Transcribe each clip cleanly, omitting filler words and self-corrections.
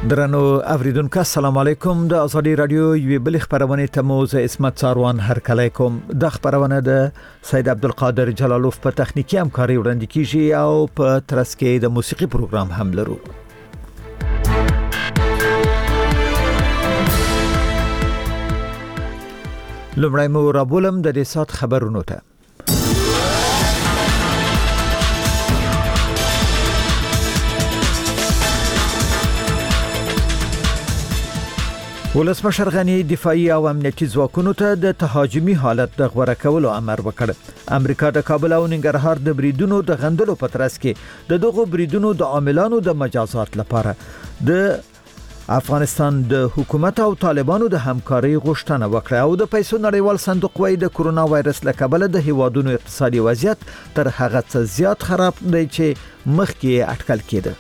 درنو اوریدونکو السلام علیکم د ازادي رادیو یوې بل خبرونه ته موزه اسمت ساروان هرکلی کوم د خبرونه د سید عبدالقادر جلالوف په تخنیکی همکاري وړاندې کیږي او په ترڅ کې د موسیقي پروګرام هم لرو. لومړی مو رابولم د دې سات خبرونو ته. ولسمشر غنی دفاعي او امنیتي ځواکونو ته د تهاجمي حالت د غوړه کولو امر وکړ. امریکا د کابل او ننګرهار د بریدونو د غندلو په ترڅ کې د دغو بریدونو د عاملانو د مجازات لپاره د افغانستان د حکومت او طالبانو د همکاري غوښتنه وکړه او د پیسو نړیوال صندوق وايي د کورونا وایرس له کبله د هیوادونو اقتصادي وضعیت تر هغه څه زیات خراب دی چې مخکې اټکل کېده.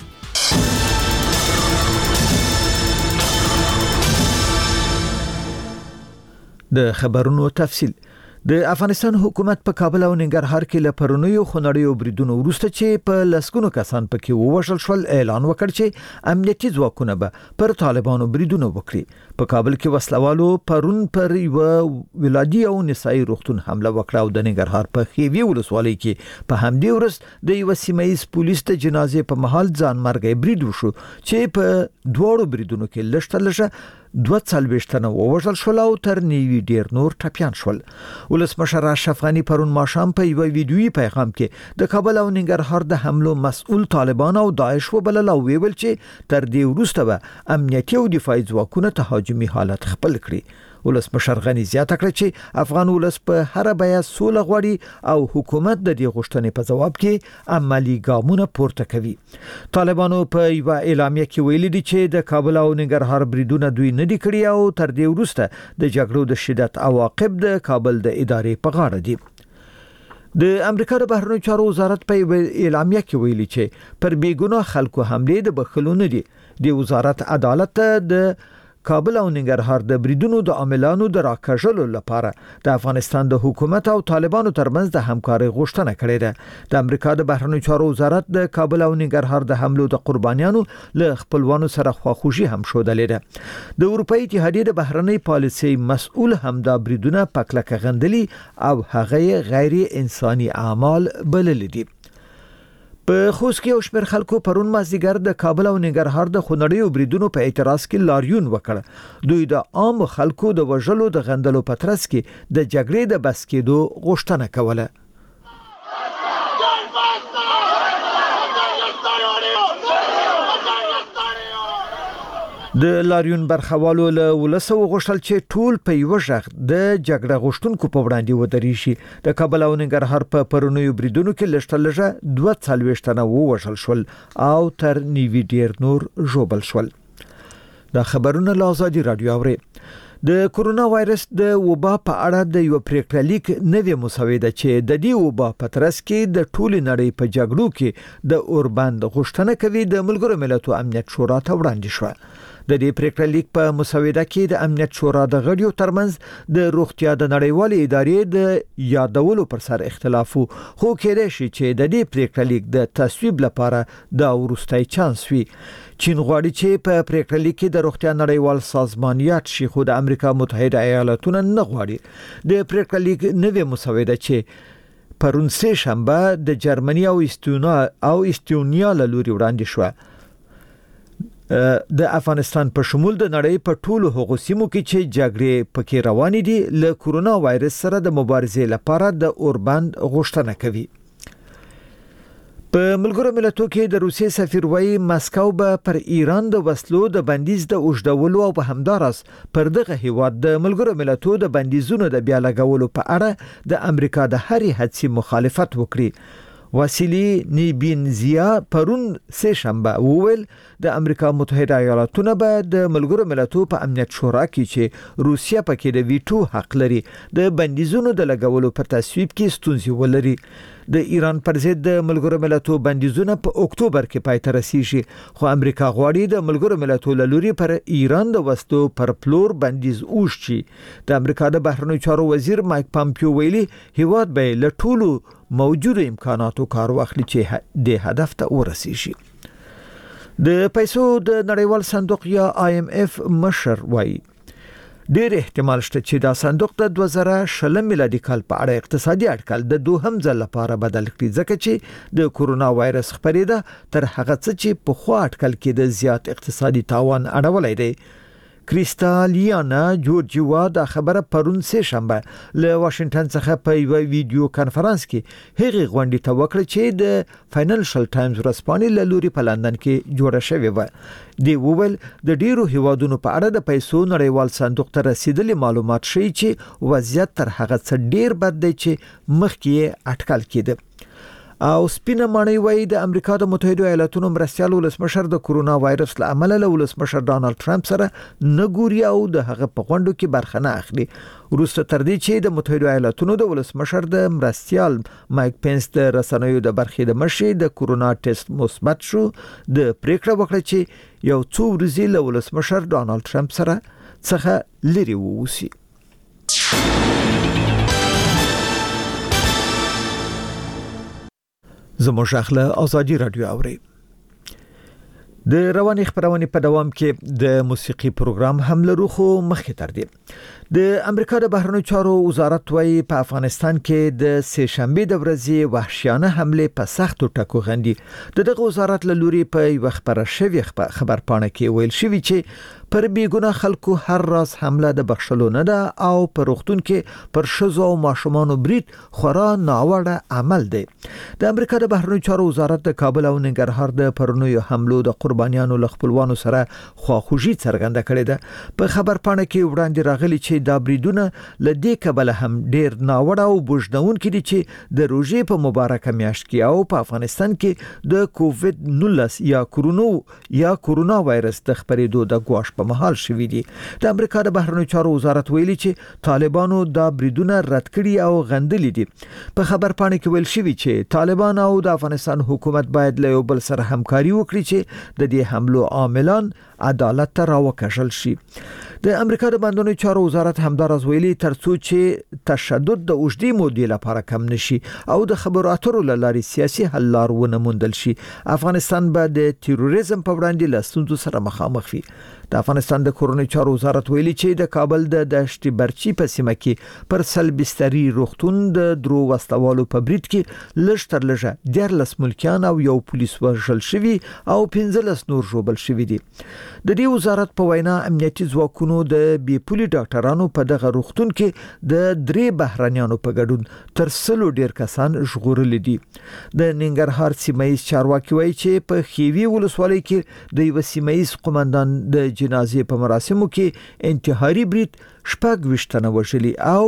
د خبرونو تفصیل. د افغانستان حکومت په کابل او ننګرهار کې له پرونیو خونړیو بریدونو وروسته چې په لسګونو کسان پکې ووژل شول اعلان وکړ چې امنیتي ځواکونه به پر طالبانو بریدونه وکړي. په کابل کې وسلوالو پرون پر یو ولادي او نسایي روغتون حمله وکړه او د ننګرهار په خیوي ولسوالۍ کې په همدې ورځ د یو سیمایي پولیس ته جنازې په محل ځان مرګي برید وشو چې په دوړو بریدونو کې لشتلشه 42 تنه ووژل شول او تر نیوي ډیر نور ټپيان شول. ولسمشر اشرف غنی پرون ماښام په یو ویډیويي پیغام کې د کابل او ننګرهار د حملو مسؤل طالبان او داعش وبلل او ویل چې تر دې وروسته به امنیتي او دفاعي ځواکونه تهاجمي حالت خپل کړي. ولسمشر غنی زیاته کړه چې افغان ولس په هر بیه سوله غواړي او حکومت د دې غوښتنې په جواب کې عملی ګامونه پورته کوي. طالبانو په یو اعلامیه کې ویلي دي چې د کابل او ننګرهار بریدونه دوی نه دي کړی او تر دې وروسته د جګړو د شدت عواقب د کابل د ادارې په غاړه دي. د امریکا د بهرنیو چارو وزارت په اعلامیه کې ویلي چې پر بیګناه خلکو حمله د بخښلو نه دي. د وزارت عدالت د کابل او ننګرهار د بریدونو د عاملانو د راکښلو لپاره د افغانستان د حکومت او طالبانو ترمنځ د همکاري غوښتنه کړې ده. د امریکا د بهرنیو چارو وزارت د کابل او ننګرهار د حملو د قربانیانو له خپلوانو سره خواخوږي هم شودلې ده. د اروپאי اتحادیې د بهرنی پالیسي مسؤل همدا بریدونه پکلکه غندلي او هغه غیر انساني اعمال بلل دي. په خوست کې او شمېر خلکو پرون مازدیګر د کابل او ننګرهار د خونړیو بریدونو په اعتراض کې لاریون وکړ. دوی د عام خلکو د وژلو د غندلو په ترڅ کې د جګړې د بس کېدو غوښتنه کوله. د لاریون برخوالو له ولسو غوښتل چې ټول په یو ځای د جګړه غوښتونکو په وړاندې ودرې شي. د کابل او ننګرهار په پرونیو بریدونو کې لشتلجه 42 تنه ووژل شول او تر نیوي ډیر نور ژوبل شول. دا خبرونه له ازادي رادیو اوري. د کورونا وایرس د وبا په اړه د یو پریکړه لیک نوې مسوده چې د دې وبا په ترڅ کې د ټولې نړۍ په جګړو کې د اوربند غوښتنه کوي د ملګرو ملتونو امنیت شورا ته وړاندې شو. د دې پریکړه لیک په مسوده کې د امنیت شورا د غړیو ترمنځ د روغتیا د نړیوالې ادارې د یادولو پر سر اختلاف خو کېدای شي چې د دې پریکړه لیک د تصویب لپاره د وروستي چانس وي. چین غواړي چې په پریکړه لیک کې د روغتیا نړیوال سازمان یاد شي خو د امریکا متحده ایالاتونو نه غواړي. د پریکړه لیک نوې مسوده چې پرون سه شنبه د جرمني او استونیا له لوري وړاندې شو د افغانستان په شمول د نړۍ په ټولو هغو سیمو کې چې جګړې پکې روانې دي له کورونا وایرس سره د مبارزې لپاره د اوربند غوښتنه کوي. په ملګرو ملتونو کې د روسیې سفیر وايي مسکو به پر ایران د وسلو د بندیز د اوږدولو او په همدارس پر دغه هیواد د ملګرو ملتونو د بندیزونو د بیا لګولو په اړه د امریکا د هرې هڅې مخالفت وکړي. واسیلی نیبینزیا پرون سه شنبه وویل د امریکا متحده ایالاتونو به د ملګرو ملتونو په امنیت شورا کې چې روسیا پکې د ویټو حق لري د بندیزونو د لګولو په تصویب کې ستونزې ولري. د ایران پر ضد د ملګرو ملتونو بندیزونه په اکتوبر کې پای ته رسیږي خو امریکا غواړي د ملګرو ملتونو لوري پر ایران د وسلو پر پلور بندیز اوشي. د امریکا د بهرنیو چارو وزیر مایک پامپیو ویلي هیواد به له ټولو موجوده امکاناتو کار واخلي چې د هدف ته ورسیږي. د پیسو د نړیوال صندوق یا IMF مشر وایي ډېر احتمال شته چې دا صندوق د 2020 میلادي کال په اړه اقتصادي اټکل د دوهم ځل لپاره بدل کړي ځکه چې د کورونا وایرس خپرېده تر هغه څه چې په خوا اټکل کې د زیات اقتصادي تاوان اړولای دی. کریستالیانا جورجیوا د خبره پرون سه شنبه له واشنگټن څخه په یو ویډیو کانفرنس کې هغه غونډې ته وکړه چې د فاینانشل ټایمز ورسپانې له لوري په لندن کې جوړه شوې و. دی وویل د ډیرو هیوادونو په اړه د پیسو نړیوال صندوق ته رسیدلي معلومات ښیي چې وضعیت تر هغه څه ډیر بد دی چې مخکې اټکل کېده. او سپینه مانی وای د امریکا د متحده ایالاتونو مرستيال ولسمشر د کورونا وایرس له امله له ولسمشر ډانلډ ټرمپ سره نګوري او د هغه په غونډو کې برخه نه اخلي. وروسته تر دې چې د متحده ایالاتونو د ولسمشر د مرستيال مایک پینس د رسنیو د برخې د مشر د کورونا ټیسټ مثبت شو د پریکړه وکړه چې یو څو ورځې له ولسمشر ډانلډ ټرمپ سره څخه لري ووسی. زموږ اخله ازادي رادیو اوري. د رواني خبرونه په دوام کې د موسیقي پروګرام هم لرو خو مخکې تر دې د امریکا د بهرنیو چارو وزارت وايي په افغانستان کې د سه شنبه د ورځې وحشیانه حمله په سختو ټکو غندي. دغه وزارت له لوري په یو خبره شوی خبر پاڼه کې ویل شوی چې پر بیګونه خلکو هر راز حمله د بخښلو نه ده او پر وختون کې پر شزو او ماشومانو برید خورا ناوړه عمل دی. د امریکا د بهرنیو چارو وزارت د کابل او ننګرهار د پرونیو حملو د قربانیانو له خپلوانو سره خواخوږي څرګنده کړې ده. په خبر پاڼه کې وړاندې راغلي چې دا بریدونه لدې کبل هم ډیر ناوړه او بوجدون کې دي چې د روزي په مبارکه میاشت کې او په افغانستان کې د کووید 19 یا کورونا وایرس د خپرېدو د ګواښ په محل شوې دي. د امریکا د بهرنیو چارو وزارت ویلي چې طالبانو دا بریدونه رد کړي او غندلي دي. په خبر پاڼه کې ویل شوی چې طالبان او د افغانستان حکومت باید له یو بل سره همکاري وکړي چې د دې حملو عاملان عدالت ته راوکشل شي. د امریکا د بهرنیو چارو وزارت همدارز ویلي ترڅو چې تشدد د اوږدې مودې لپاره کم نشي او د خبرو اترو لارې سیاسي حل لار ونه موندل شي افغانستان به د تروریزم په وړاندې له ستونزو سره مخامخ وي. د افغانستان د کورونی چارو وزارت ویلي چې د کابل د دشت برچی په سیمه کې پر سلبستري روغتون د درو وسلوالو په برید کې لږ تر لږه 14 ملکیان او یو پولیس وژل شوی او 15 نور ژوبل شوی دي. د دې وزارت په وینا امنیتي ځواکونو د بیپولي ډاکټرانو په دغه روغتون کې د 3 بهرانيانو په ګډون تر 100 ډیر کسان ژغورل دي. د ننګرهار سیمایي چارواکي وایي چې په خيوي ولسوالۍ کې د یو سیمایي قومندان د جنازې په مراسمو کې انتحاري برید 26 وژلي او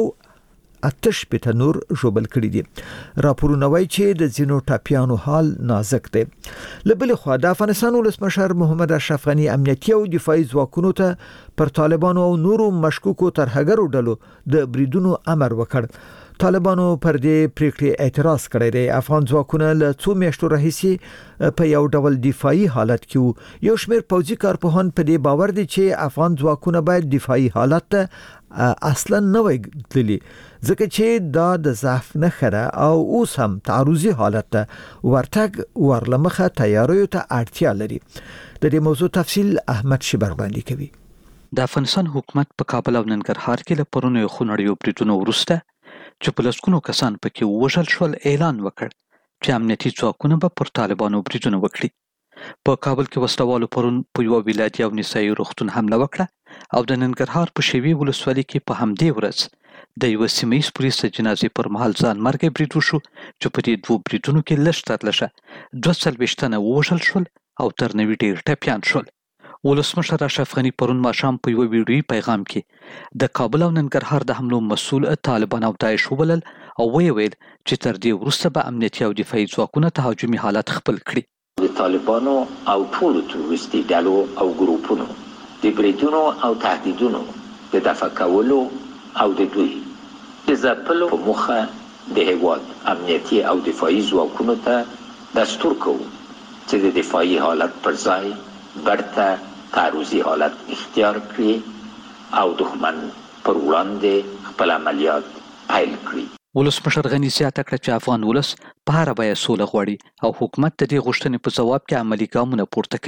8 نور ژوبل کړي دي. راپورونه وایي چې د ځینو ټاپیانو حال نازک دی. لبل خو د افغانستان ولسمشر محمد اشرف غنی امنیتي او دفاعي ځواکونو ته پر طالبانو او نورو مشکوکو ترهګرو ډلو د بریدونو امر وکړ. طالبانو پر دې پریکړې اعتراض کړی دی. افغان ځواکونه له 2 میاشتو راهیسې په یو ډول دفاعي حالت کې یو شمېر پوځي کارپوهان په دې باور دي چې افغان ځواکونه باید دفاعي حالت ته اصلا نه وي تللی ځکه چې دا د ضعف نه خره او اوس هم تعرضي حالت ته ورتګ ورلمخه تیاریو ته اړتیا لري. د دې موضوع تفصیل احمد شبر باندې کوي. د افغانستان حکومت په کابل او ننګرهار کې له پرونیو خونړیو بریدونو وروسته چې په لسګونو کسان پکې وژل شول اعلان وکړ چې امنیتي ځواکونه به پر طالبانو بریدونه وکړي. په کابل کې وسلوالو پرون په یو ولایتي او نسایي روغتون حمله وکړه او د ننګرهار په شیوي ولسوالۍ کې په همدې ورځ د یو سیمه‌ییز پولیس د جنازې پر مهال ځان مرګي برید وشو چې په دې 2 بریدونو کې لږ تر لږه 240 تنه وژل شول او تر 90 ډیر ټپیان شول. ولسمشر اشرف غنی پرون ماښام په یو ویډیویي پیغام کې د کابل او ننګرهار د حملو مسؤل طالبان او داعش وبلل او ویل چې تر دې وروسته به امنیتي او دفاعي ځواکونه تهاجمي حالت خپل کړي. د طالبانو او ټولو تروریستي ډلو او ګروپونو د بریدونو او تهدیدونو د دفع کولو او د دوی د ځپلو په موخه د هیواد امنیتي او دفاعي ځواکونو ته دستور کوو چې د دفاعي حالت پر ځای برته تعرضي حالت اختیار کړي او دښمن پر وړاندې خپل عملیات پیل کړي. ولسمشر غنی زیاته کړه چې افغان ولس په هر بیه سوله غواړي او حکومت د دې غوښتنې په ځواب کې عملي ګامونه پورته کوي.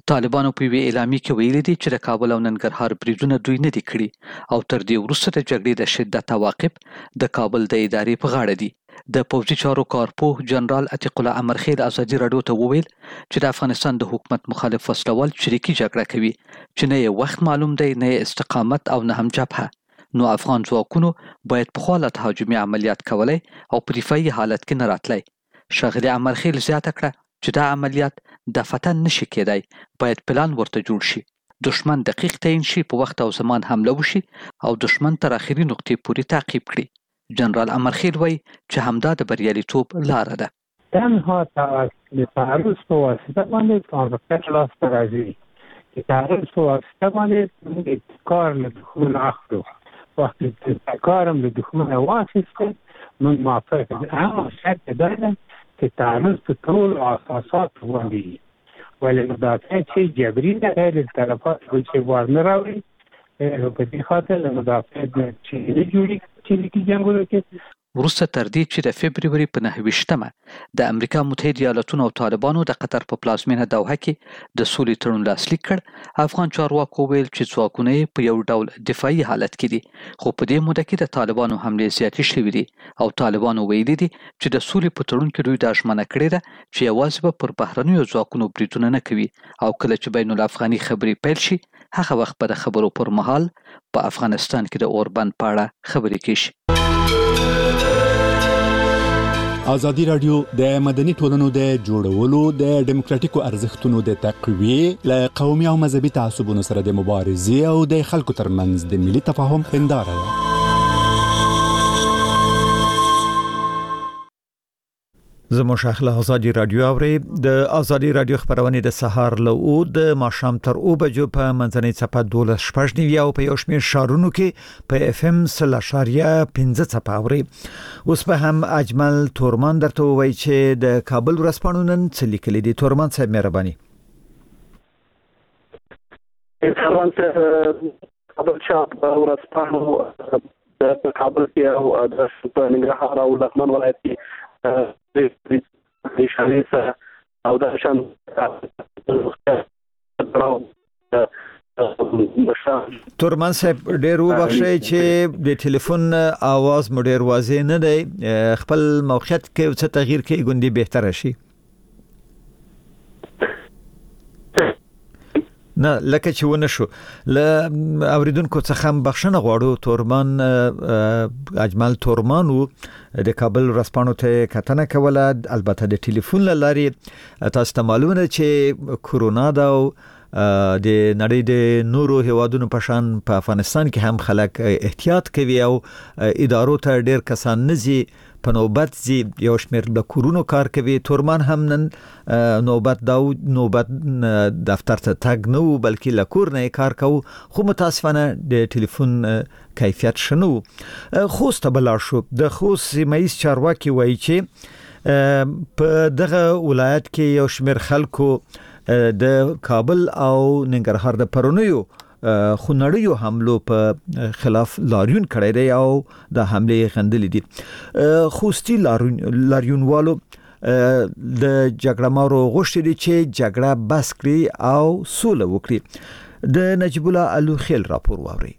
طالبانو په یوې اعلامیې کې ویلي دي چې د کابل او ننګرهار بریدونه دوی نه دي کړي او تر دې وروسته د جګړې د شدت عواقب د کابل د ادارې په غاړه دي. د پوځي چارو کارپوه جنرال عتیق الله امرخیل ازادي راډیو ته وویل چې د افغانستان د حکومت مخالف وسلوال چریکي جګړه کوي چې نه یې وخت معلوم دی نه یې استقامت او نه هم جبهه. نو افغان ځواکونو باید په خپل تهاجمي عملیات کولای او په دفاعي حالت کې نه راتلای. ښاغلي امرخیل زیاته کړه چې دا عملیات د فتن نشي کېدای، باید پلان ورته جوړ شي، دشمن دقیق تعیین شي، په وخت او زمان حمله وشي او دشمن تر اخري نقطې پورې تعقیب کړي. جنرال امرخیل وایي چې همدا د بریالیتوب لاره ده. تنها د تعرض په واسطه باندې کار لاس ته راځي. د تعرض په واسطه باندې موږ ابتکار له دښمن اخلو. وخت چې ابتکار هم له دښمن واخیسته موږ موافق دي. اما شرط دا ده چې تعرض په ټول اساسات باندې ولې مدافع چې جبري نه غیر طرفات چې ورنه راوړي په دې خاطر له مدافع چې نه جوړي چې جنګونه کې وروسته تر دې چې د فبروري په 9 د امریکا متحده ایالاتونو او طالبانو د قطر په پلازمینه دوحه کې د سولې تړون لاسلیک کړ، افغان چارواکو ویل چې ځواکونه په یو ډول دفاعي حالت کې دي، خو په دې موده کې د طالبانو حملې زیاتې شوې دي او طالبانو ویلي دي چې د سولې په تړون کې دوی دا ژمنه کړې ده چې یوازې به پر بهرنیو ځواکونو بریدونه نه کوي او کله چې بین الافغاني خبرې پیل شي هغه وخت به د خبرو پر مهال په افغانستان کې د اوربند په اړه خبرې کیږي. ازادي راډیو د مدني ټولنو د جوړولو د ډیموکراتیکو ارزښتونو د تقویې له قومي او مذهبي تعصبونو سره د مبارزې او د خلکو ترمنځ د ملي تفاهم هنداره ده. زموږ شاخله ازادي راډیو اوري د ازادي راډیو خبرونه د سهار له د ماښام تر 2 بجو په منځنۍ صفه 12:15 او په یو شمېر شارونو کې په اف ام 0.15 صفه اوري. اوس په هم اجمل تورمان درته وایي چې د کابل ورځپاڼو نن څه لیکلي دي. تورمان صاحب مهرباني. کابل شاپ ورځپاڼو د کابل کې او د ننګرهار او لغمان ولایت کې د شریف او د شان تورمان صاحب ډېر وبخښئ چې د ټلیفون आवाज مو ډېر واضح نه دی، خپل موقعیت کې څه تغییر کې ګوندې بهتره شي. نه لکه چې ونه شو ل اوریدونکو څخه بخښنه غواړو. تورمان اجمل تورمانو د کابل ورځپاڼو ته کتنه کوله، البته د ټلیفون لارې. تاسو ته معلومه چې کورونا دا د نړۍ د نورو هیوادونو په شان په افغانستان کې هم خلک احتیاط کوي او ادارو ته ډېر کسان نزي په نوبت زی یو شمیر د کورونو کار کوي. تورمان هم نن نوبت دفتر ته تګ نه بلکې لکور نه کار کوي، خو متاسفانه د ټلیفون کیفیت شنو. خوست بلار شو د خوست سیمایي چارواکي وایي چې په دغه ولایت کې یو شمیر خلکو د کابل او ننګرهار د پرونیو خونړیو حملو په خلاف لاریون کړی دی او د حملې غندلې دي. خوستی لاریونوالو د جګړه مارو غوښتي دي چې جګړه بس کړي او سوله وکړي. د نجیب الله الوخیل راپور واوري.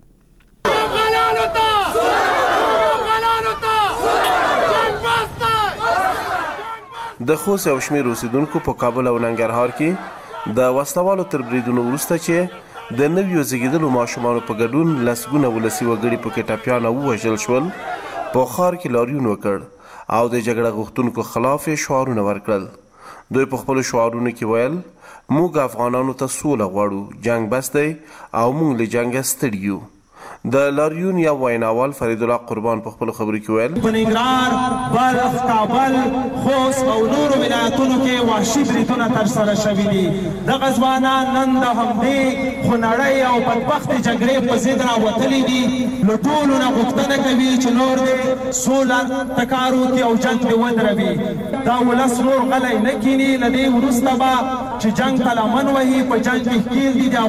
د خوست او شمیر اوسیدونکو په کابل او ننګرهار کې د وسلوالو تر بریدونو وروسته چې د نویو زیږیدلو ماشومانو په ګډون لسګونه ولسي وګړي په کې ټپیان او وژل شول، په ښار کې لاریون وکړ او د جګړه غوښتونکو خلاف شعارونه ورکړل. دوی په خپل شعارونو کې ویل موږ افغانانو ته سوله غواړو، جنگ بس دی او موږ له جنګ ستړي یو. د لاریون یا ویناوال فرید الله قربان په خپل خبرو کې ویل بنګرهار، بلخ، کابل، خوست او نورو ولایتونو کې وحشي بریدونه ترسره شوي دي. دغه ځوانان نن د همدې خونړۍ او بدبختې جګړې په ضد راوتلي دي. له ټولو نه غوښتنه کوي چې نور دې سوله تکار وکړي او جنګ دې ودروي. دا ولس نور غلی نه کیني. له دې وروسته به چې جنګ ته لمن وهي په جنګ کې ښکېل دي.